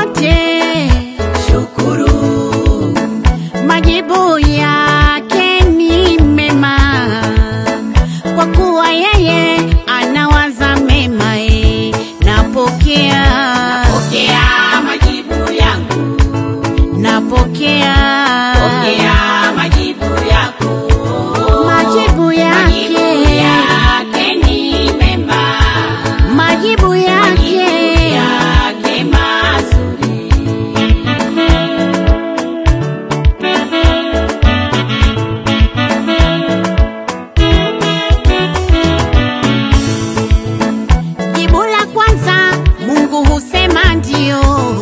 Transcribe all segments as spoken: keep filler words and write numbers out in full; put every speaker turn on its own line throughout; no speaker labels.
yote
shukuru.
Majibu yake ni mema, kwa kuwa yeye anawaza mema. E, napokea
Napokea majibu yangu,
napokea
pokea majibu yako.
majibu yake,
Majibu yake ni mema,
majibu yake
yake mazuri.
Jibu la kwanza, Mungu husema ndio.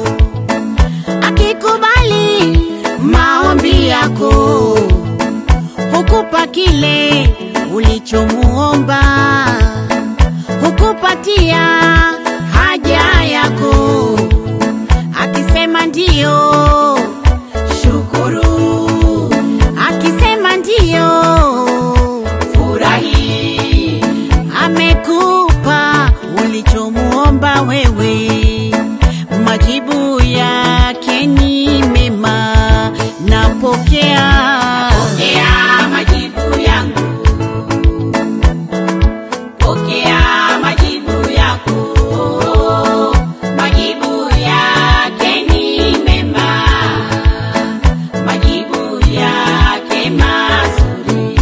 Akikubali maombi yako, hukupa kile ulichomuomba, hukupatia haja yako. Akisema ndio,
Shukuru,
akisema ndio,
furahi,
amekupa ulichomuomba wewe. Majibu yake ni mema, napokea
pokea majibu yangu, pokea majibu yako. Majibu yake ni mema, majibu yake mazuri.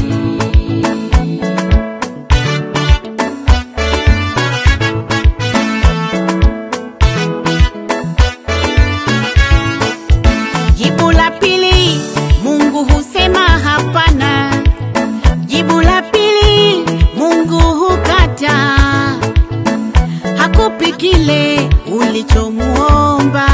Jibu la pili, Mungu husema hapana. Jibu la pili, Mungu hukata, hakupi kile ulichomuomba,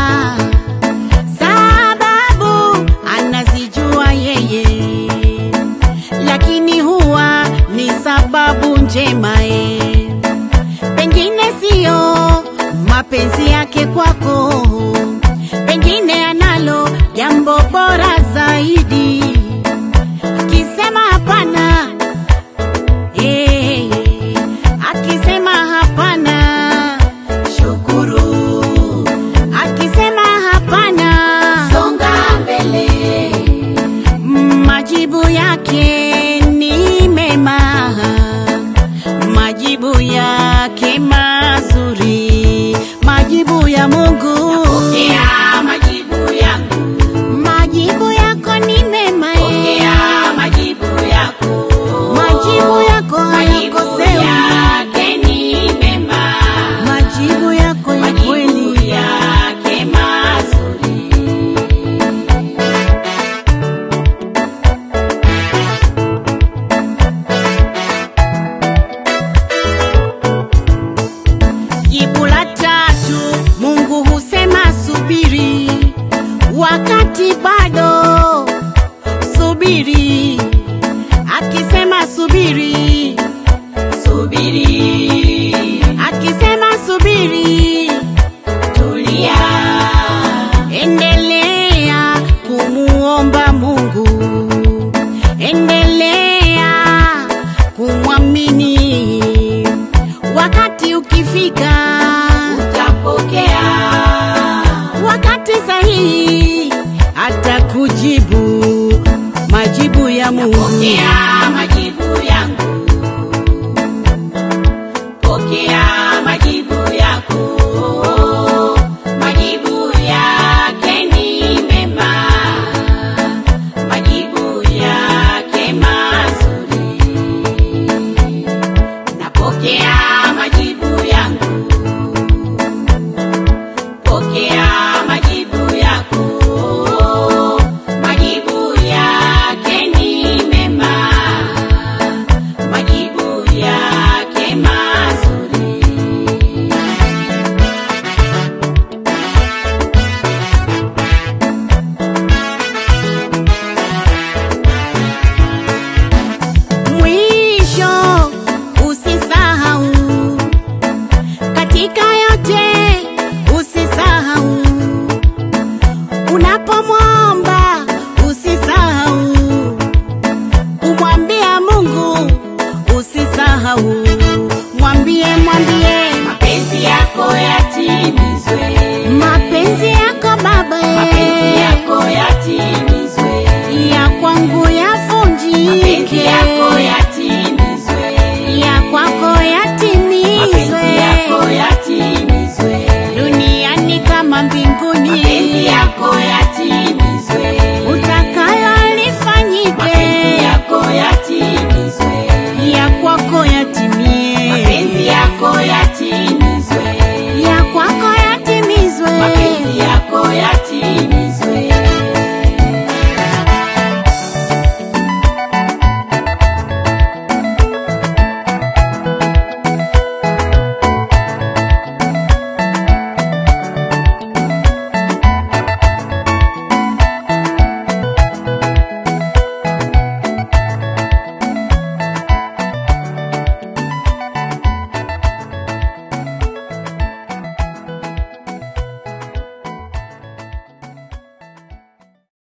sababu anazijua yeye, lakini huwa ni sababu njema. E, pengine siyo mapenzi yake kwako, pengine analo jambo bora zaidi. Akisema hapana, eh, akisema hapana,
Shukuru,
akisema hapana,
songa mbele,
majibu yake ni mema, majibu yake mazuri, majibu ya Mungu.
pokea majibu yangu,
Majibu yako ni mema, eh.
pokea majibu yako.
Majibu yako
Majibu
hayakosewi,
yake ni mema,
majibu yako ya
majibu
kweli.
yake mazuri.
Jibu la tatu, Mungu husema subiri, wakati bado subiri. Akisema subiri,
Subiri,
akisema subiri,
tulia,
endelea kumuomba Mungu, endelea kumwamini. Wakati ukifika,
utapokea.
wakati sahihi atakujibu, majibu ya Mungu.
Pokea